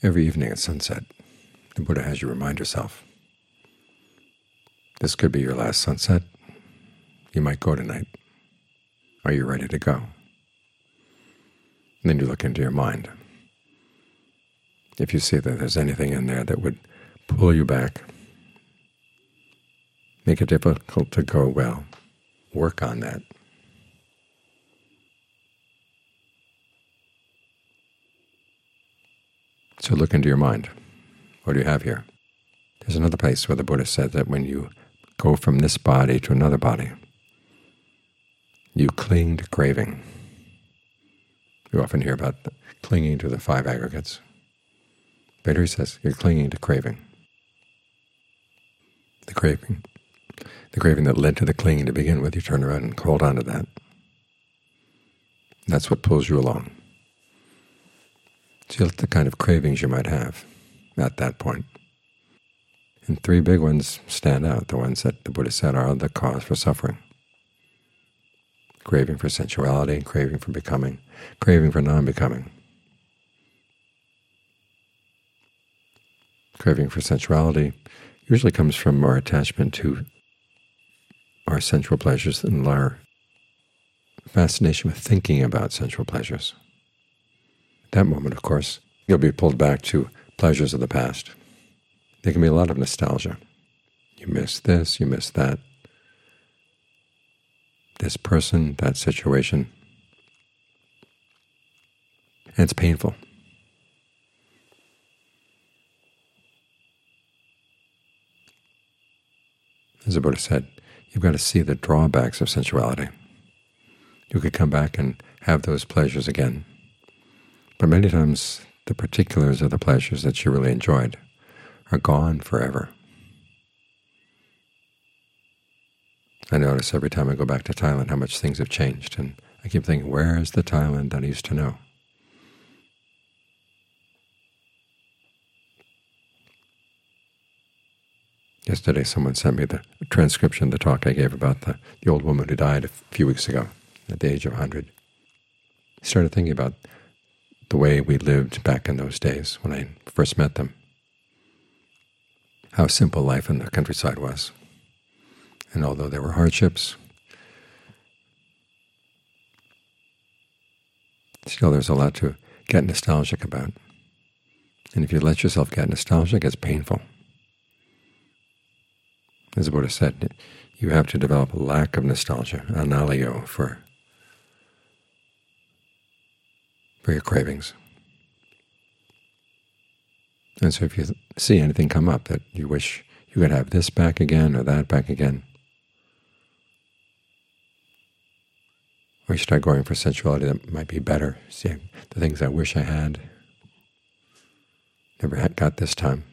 Every evening at sunset, the Buddha has you remind yourself, this could be your last sunset. You might go tonight. Are you ready to go? And then you look into your mind. If you see that there's anything in there that would pull you back, make it difficult to go well, work on that. So look into your mind. What do you have here? There's another place where the Buddha said that when you go from this body to another body, you cling to craving. You often hear about clinging to the five aggregates. But here he says you're clinging to craving. The craving that led to the clinging to begin with, you turn around and hold on to that. That's what pulls you along. So you look at the kind of cravings you might have at that point. And three big ones stand out, the ones that the Buddha said are the cause for suffering. Craving for sensuality, craving for becoming, craving for non-becoming. Craving for sensuality usually comes from our attachment to our sensual pleasures and our fascination with thinking about sensual pleasures. At that moment, of course, you'll be pulled back to pleasures of the past. There can be a lot of nostalgia. You miss this, you miss that, this person, that situation, and it's painful. As the Buddha said, you've got to see the drawbacks of sensuality. You could come back and have those pleasures again, but many times the particulars of the pleasures that you really enjoyed are gone forever. I notice every time I go back to Thailand how much things have changed, and I keep thinking, where is the Thailand that I used to know? Yesterday someone sent me the transcription of the talk I gave about the old woman who died a few weeks ago at the age of 100. I started thinking about the way we lived back in those days when I first met them, how simple life in the countryside was. And although there were hardships, still there's a lot to get nostalgic about. And if you let yourself get nostalgic, it's painful. As the Buddha said, you have to develop a lack of nostalgia, analayo, for your cravings. And so if you see anything come up that you wish you could have this back again or that back again, or you start going for sensuality that might be better, see the things I wish I had, never got this time,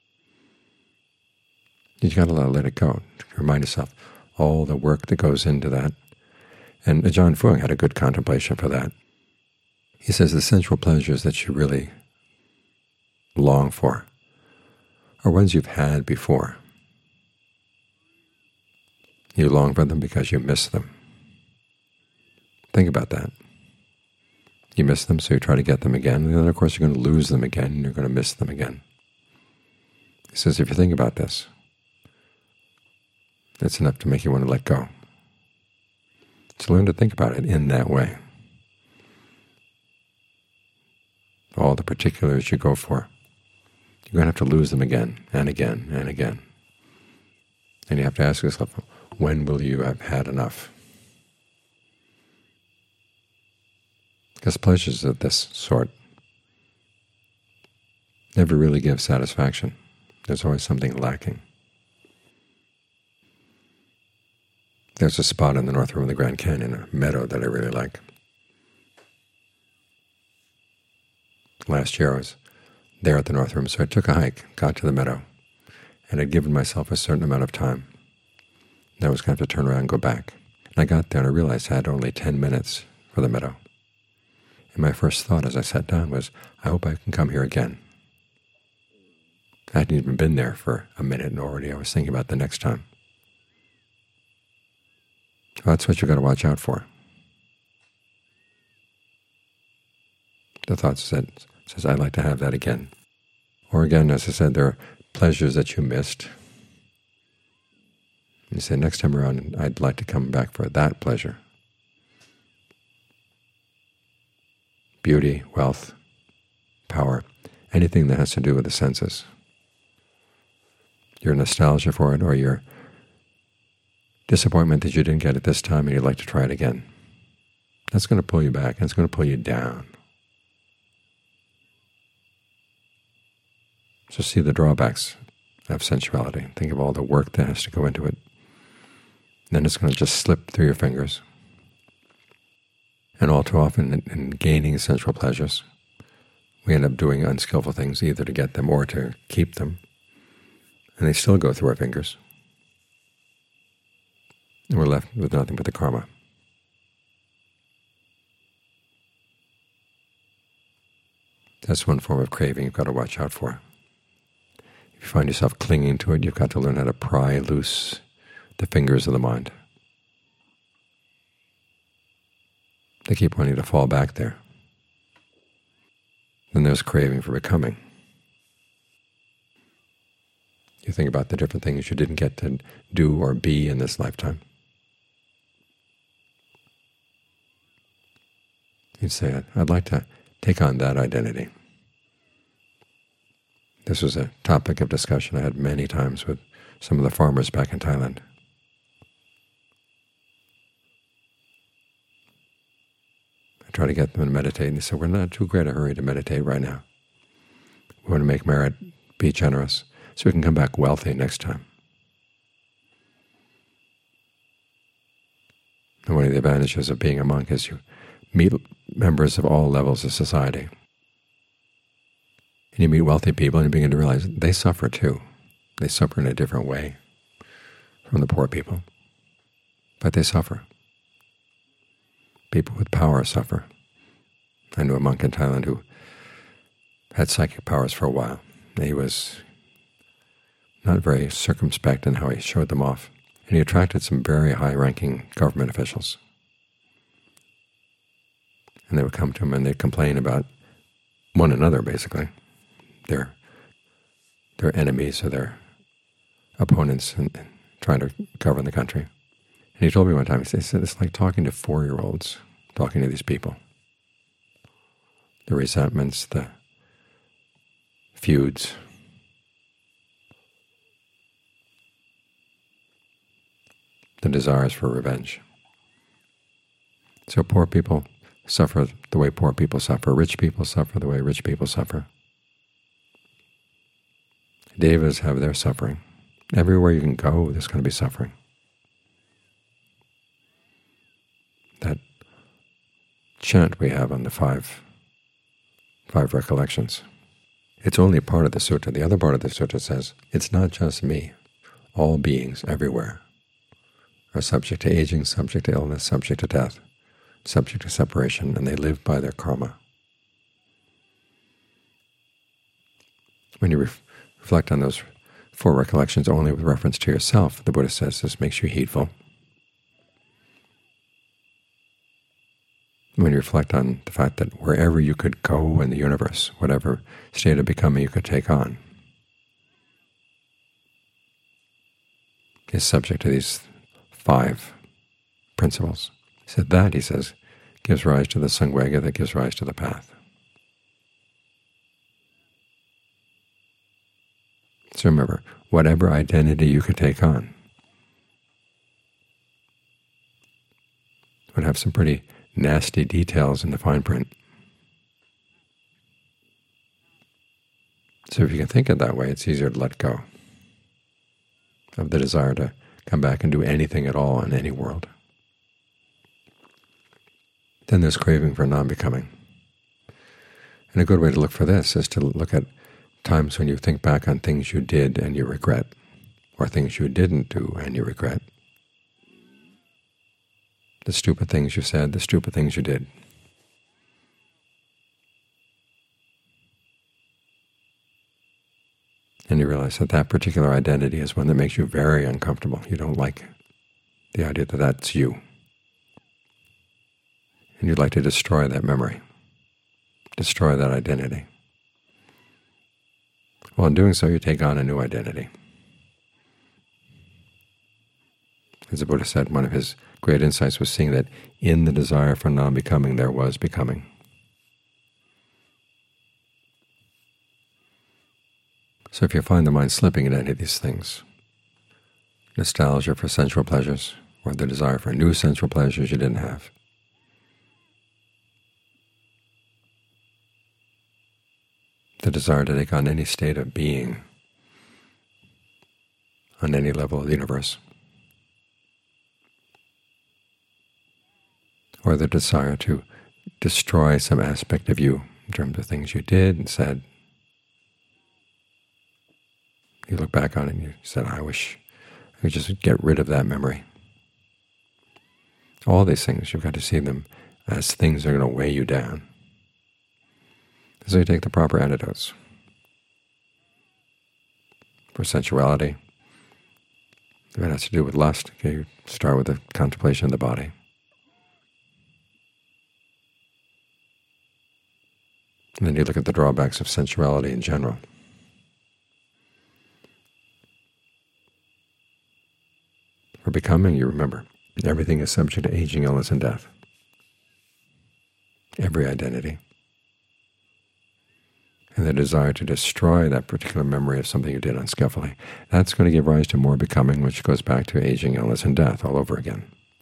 you've got to let it go. Remind yourself all the work that goes into that. And Ajaan Fuang had a good contemplation for that. He says the sensual pleasures that you really long for are ones you've had before. You long for them because you miss them. Think about that. You miss them, so you try to get them again, and then of course you're going to lose them again, and you're going to miss them again. He says if you think about this, that's enough to make you want to let go. So learn to think about it in that way. All the particulars you go for, you're going to have to lose them again and again and again. And you have to ask yourself, when will you have had enough? Because pleasures of this sort never really give satisfaction. There's always something lacking. There's a spot in the north rim of the Grand Canyon, a meadow that I really like. Last year I was there at the north rim, so I took a hike, got to the meadow, and I'd given myself a certain amount of time. And I was going to have to turn around and go back. And I got there and I realized I had only 10 minutes for the meadow. And my first thought as I sat down was, I hope I can come here again. I hadn't even been there for a minute, and already I was thinking about the next time. Well, that's what you've got to watch out for. The thought says, I'd like to have that again. Or again, as I said, there are pleasures that you missed. You say, next time around, I'd like to come back for that pleasure. Beauty, wealth, power, anything that has to do with the senses. Your nostalgia for it, or your disappointment that you didn't get it this time and you'd like to try it again. That's going to pull you back, and it's going to pull you down. So see the drawbacks of sensuality. Think of all the work that has to go into it. Then it's going to just slip through your fingers. And all too often in gaining sensual pleasures, we end up doing unskillful things, either to get them or to keep them. And they still go through our fingers. And we're left with nothing but the karma. That's one form of craving you've got to watch out for. If you find yourself clinging to it, you've got to learn how to pry loose the fingers of the mind. They keep wanting to fall back there. Then there's craving for becoming. You think about the different things you didn't get to do or be in this lifetime. You'd say, I'd like to take on that identity. This was a topic of discussion I had many times with some of the farmers back in Thailand. I try to get them to meditate, and they said, we're not too great a hurry to meditate right now. We want to make merit, be generous, so we can come back wealthy next time. And one of the advantages of being a monk is you meet members of all levels of society. And you meet wealthy people and you begin to realize they suffer too. They suffer in a different way from the poor people, but they suffer. People with power suffer. I knew a monk in Thailand who had psychic powers for a while. He was not very circumspect in how he showed them off, and he attracted some very high-ranking government officials. And they would come to him and they'd complain about one another, basically, their enemies or their opponents in trying to govern the country. And he told me one time, he said, it's like talking to 4-year-olds, talking to these people. The resentments, the feuds, the desires for revenge. So poor people suffer the way poor people suffer. Rich people suffer the way rich people suffer. Devas have their suffering. Everywhere you can go, there's going to be suffering. That chant we have on the five recollections, it's only part of the sutta. The other part of the sutta says, it's not just me. All beings everywhere are subject to aging, subject to illness, subject to death, subject to separation, and they live by their karma. When you reflect on those 4 recollections only with reference to yourself, the Buddha says this makes you heedful. When you reflect on the fact that wherever you could go in the universe, whatever state of becoming you could take on, is subject to these 5 principles. He said that, he says, gives rise to the Sangvega that gives rise to the path. So remember, whatever identity you could take on would have some pretty nasty details in the fine print. So if you can think it that way, it's easier to let go of the desire to come back and do anything at all in any world. Then there's craving for non-becoming. And a good way to look for this is to look at times when you think back on things you did and you regret, or things you didn't do and you regret. The stupid things you said, the stupid things you did. And you realize that that particular identity is one that makes you very uncomfortable. You don't like the idea that that's you. And you'd like to destroy that memory, destroy that identity. Well, in doing so, you take on a new identity. As the Buddha said, one of his great insights was seeing that in the desire for non-becoming there was becoming. So if you find the mind slipping in any of these things, nostalgia for sensual pleasures, or the desire for new sensual pleasures you didn't have, the desire to take on any state of being on any level of the universe, or the desire to destroy some aspect of you in terms of things you did and said. You look back on it and you said, I wish I could just get rid of that memory. All these things, you've got to see them as things that are going to weigh you down. So you take the proper antidotes. For sensuality, if it has to do with lust, okay, you start with the contemplation of the body. And then you look at the drawbacks of sensuality in general. For becoming, you remember, everything is subject to aging, illness, and death. Every identity. And the desire to destroy that particular memory of something you did unskillfully, that's going to give rise to more becoming, which goes back to aging, illness, and death all over again.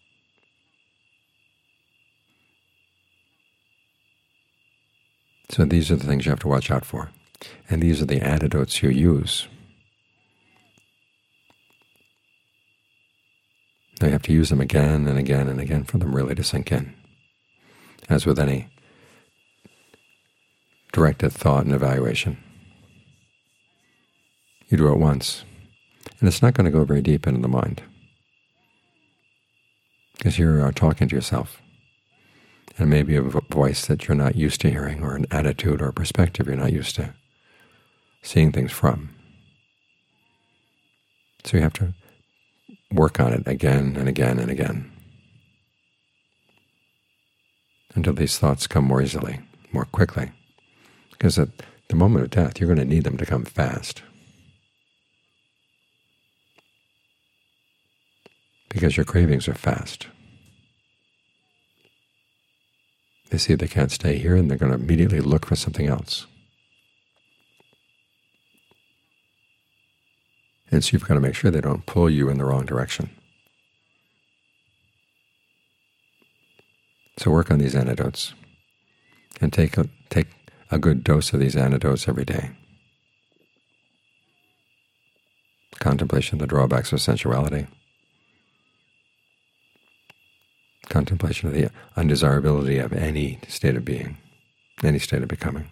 So these are the things you have to watch out for. And these are the antidotes you use. Now you have to use them again and again and again for them really to sink in. As with any directed thought and evaluation, you do it once, and it's not going to go very deep into the mind, because you're talking to yourself, and maybe a voice that you're not used to hearing, or an attitude or a perspective you're not used to seeing things from. So you have to work on it again and again and again until these thoughts come more easily, more quickly. Because at the moment of death, you're going to need them to come fast. Because your cravings are fast. They see they can't stay here, and they're going to immediately look for something else. And so you've got to make sure they don't pull you in the wrong direction. So work on these antidotes, and take a good dose of these antidotes every day. Contemplation of the drawbacks of sensuality. Contemplation of the undesirability of any state of being, any state of becoming.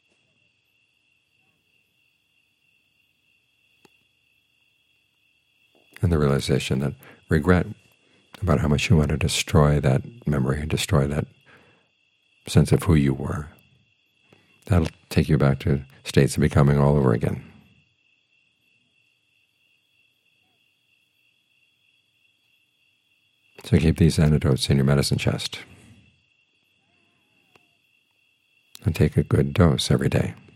And the realization that regret about how much you want to destroy that memory, destroy that sense of who you were, that'll take you back to states of becoming all over again. So keep these antidotes in your medicine chest and take a good dose every day.